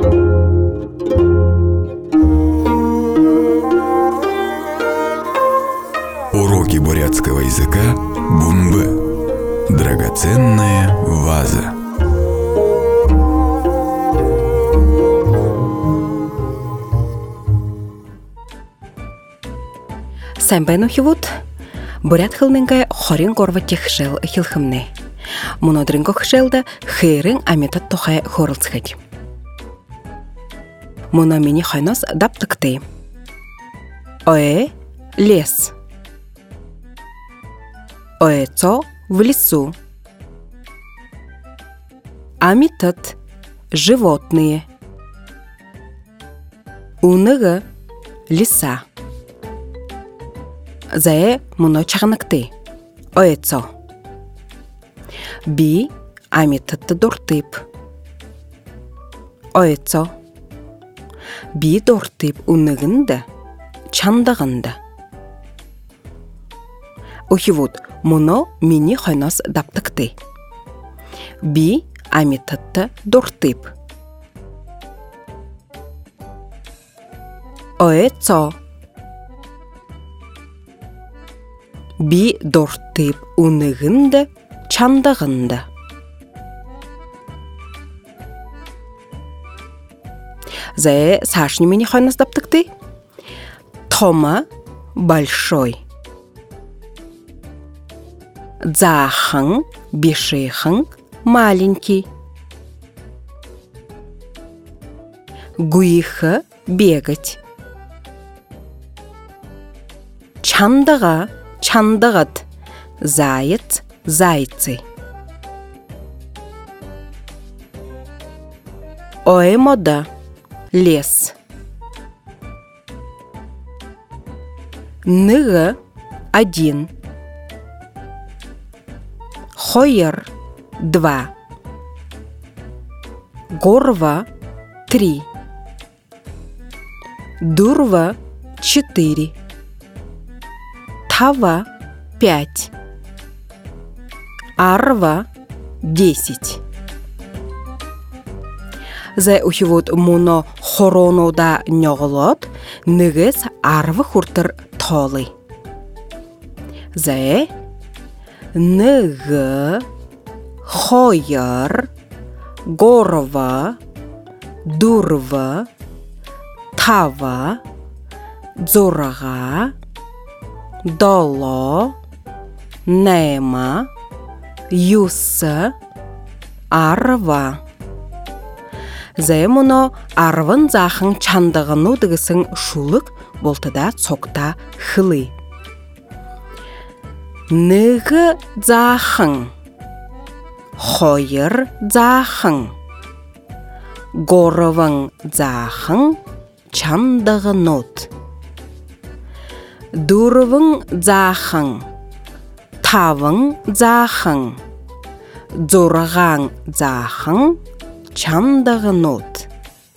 Уроки бурятского языка Бумбы. Драгоценная ваза. Сәмбән ухивут, бурят хылныңға хорин горва техшел хилхымны. Монодринго хшелда хейрин аметат тохай хорылцхать. Моно мини хайнос даптыкты. Лес. Оэцо в лесу. Аметат животные. Уныгы леса. Зае моно чағаныкты. Оэцо. Би аметатты дортып. Оэцо. Би дортып уныгынды, чандығынды. Ухивуд, моно мини хайнос даптыкты. Би аметатты дортып. Оэцо. Би дортып уныгынды, чандығынды. Зае сашни мини хайнос даптыкты. Тома большой. Дзахан, бешихан, маленький. Гуиха бегать. Чандыға, чандығыт. Заяц, зайцы. Оэмода, лес. Ныгы, один. Хойер, два. Горва, три. Дурва, четыре. Тава, пять. Арва, 10. Зай ухивот моно хоронода нёголот, ныгыс арвы хуртыр толы. Зай ныгы, хойыр, горва, дурва, тава, дзорага, доло, нема, юсы, арва. Зай моно арвын захын чандығыну дығысын шулық болтыда цокта хылы. Ныгы захын, хойыр захын, горвын захын, чандығынут. Дурвын захын, тавын захын, дзорған захын, чандығынут.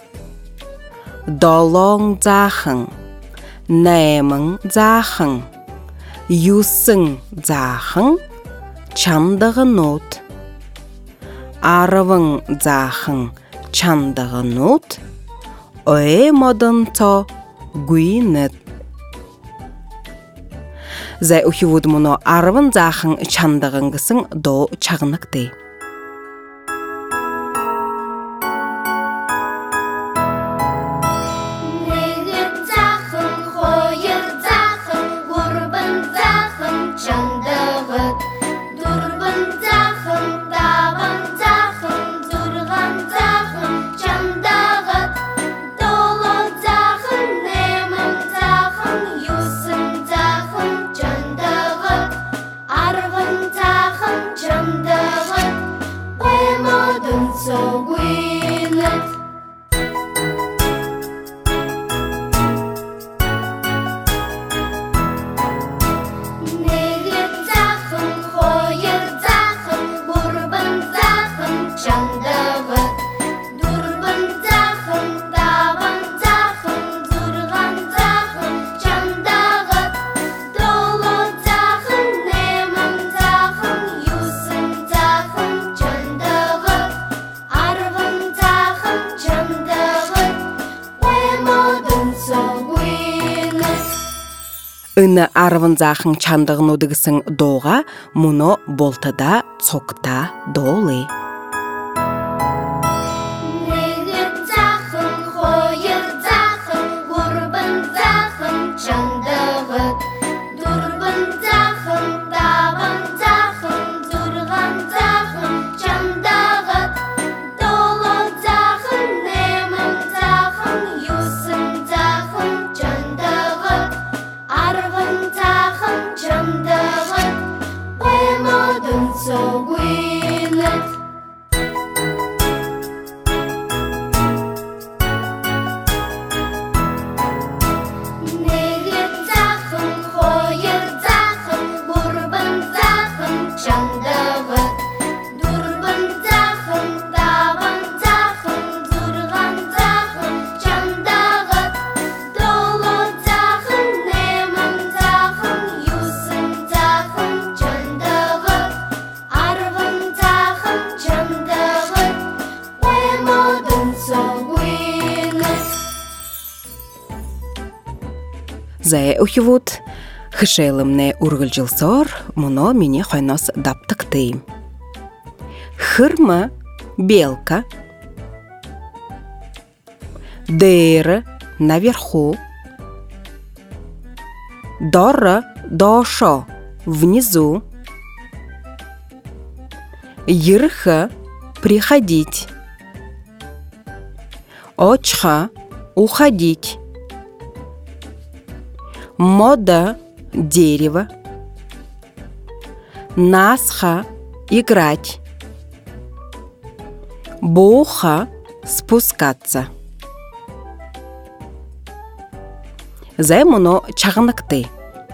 Долон захын, нәмін захын, юсын захын, чандығынут. Арвын захын, чандығынут. Оэмодын то гуинет. Зай ухивуд моно арвын захын чандығынгысын до чағыныкты. Чандығы, Ына арвынзахын чандығын удығысын доға, мұны болтыда цокта долы. Зая ухивут, хышелымне ургылжылсор, мұно мене хойнос даптыктыйм. Хырма – белка, дыры – наверху, дора – дошо – внизу, йырха – приходить, очха – уходить, мода – дерево, насха – играть, буха – спускаться. Займуно чағыныкты.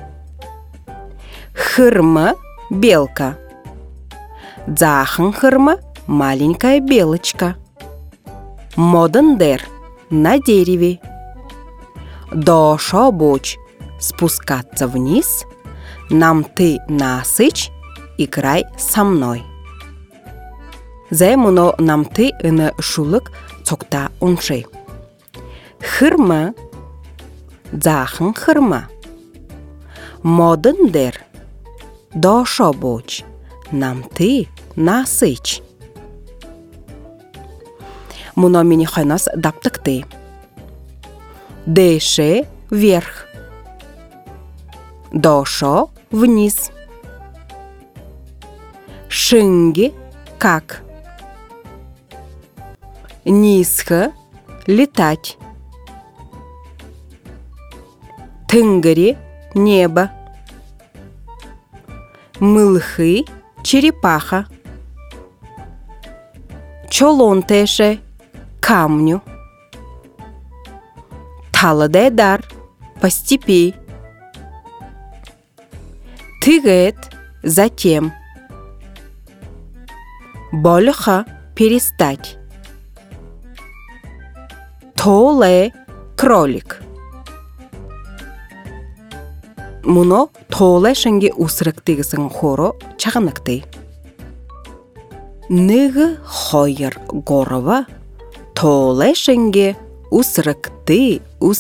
Хырма – белка. Дзахын хырма – маленькая белочка. Модандер – на дереве. Дошо боч – спускаться вниз, нам ты насыч, играй со мной. Займуно нам ты ына шулык цокта унши. Хырма, захын хырма. Модындер, дошо боч, нам ты насыч. Муно мини хойнос даптыкты. Дэше вверх. Дошо вниз. Шинги как. Низко летать. Тынгари небо. Мылхы черепаха. Чолонтеше камню. Таладедар по степи. Тыгет затем. Больха перестать. Толе кролик. Муно толе шенге усрыктыгысын хоро чағыныкты. Ныгы хойыр горова толе шенге усрыкты.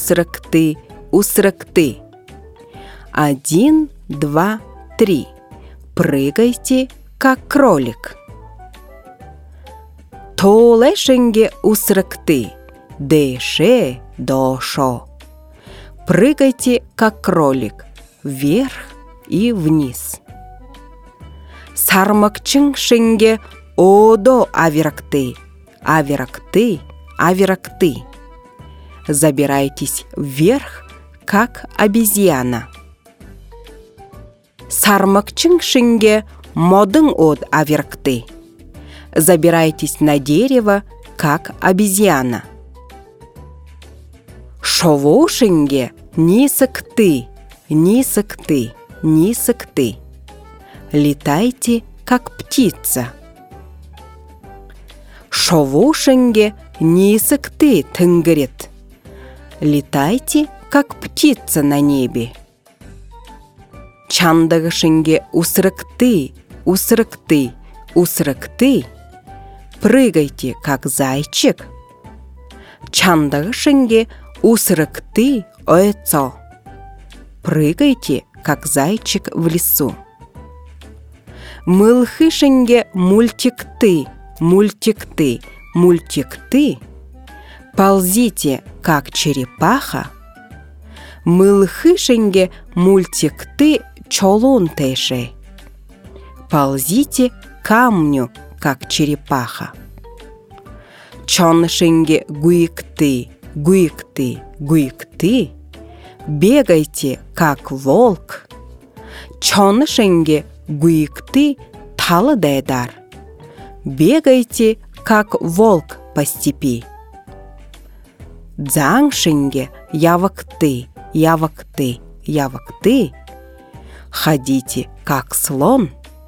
1, 2, 3. Прыгайте, как кролик. Толе шенге усрыкты. Дэше дошо. Прыгайте, как кролик. Вверх и вниз. Сармакчың шенге одо авиракты. Забирайтесь вверх, как обезьяна. Сармакчың шенге модың од авиракты. Забирайтесь на дерево, как обезьяна. Шово шенге нисыкты. Летайте, как птица. Шово шенге нисыкты тынгырет. Летайте, как птица на небе. Чандығы шенге усрыкты. Прыгайте, как зайчик. Чандығы шенге усрыкты ойцо. прыгайте, как зайчик в лесу. Мылхышенге мультик ты, ползите, как черепаха. Мылхышенге мультик ты, чолун теше. Ползите к камню, как черепаха. Чоншенге гуикты, бегайте, как волк. Чоншенге гуикты, талыдайдар. Бегайте, как волк по степи. Дзаңшенге явакты, ходите, как слон.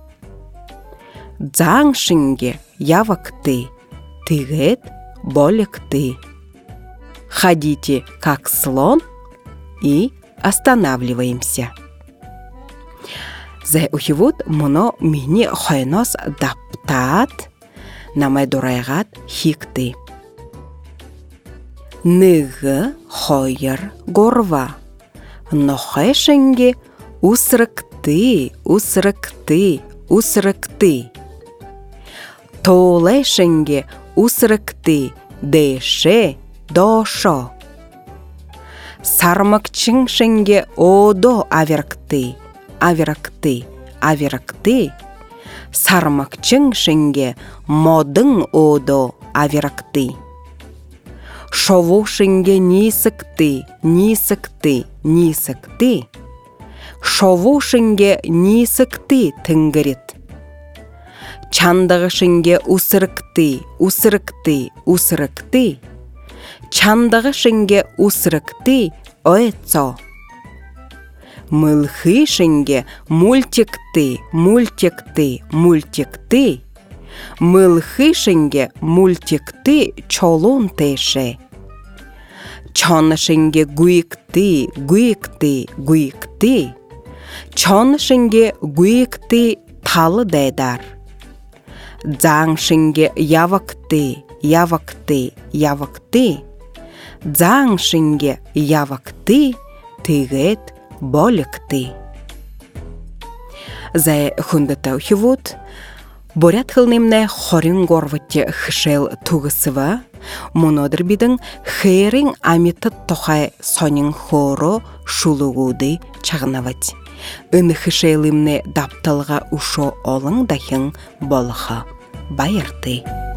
Дзаңшенге явакты, тыгет боликты. Ходите, как слон, и останавливаемся. За ухивут моно мини хойнос даптат, намай дурайгат хикты. Ныгы хойыр горва, нохешенге усрыкты. Толешенге усрыкты, деше дошо. Сармакчыңшенге одо аверкты. Сармакчыңшенге модың одо аверкты. Шовушенге нисыкты. Шовушенге нисыкты тыңгырит. Чандығышенге усрыкты. Чандығышенге усрыкты оэцо. Мылхышенге мультикты. Мылхышенге мультикты чолун теше. Чоншенге гуикты. Чоншенге гуикты талыдайдар. Дзаңшенге явакты. Дзаңшенге явакты, тыгет боликты. За хундата ухивут, борят хылнымне хорин горватте хшел тугысыва, монодыр бидың хейрин амиты тохай сонин хоро шулугуды чағынавать. Ын хшелымне дапталға ушо олың дахын болыха байырты.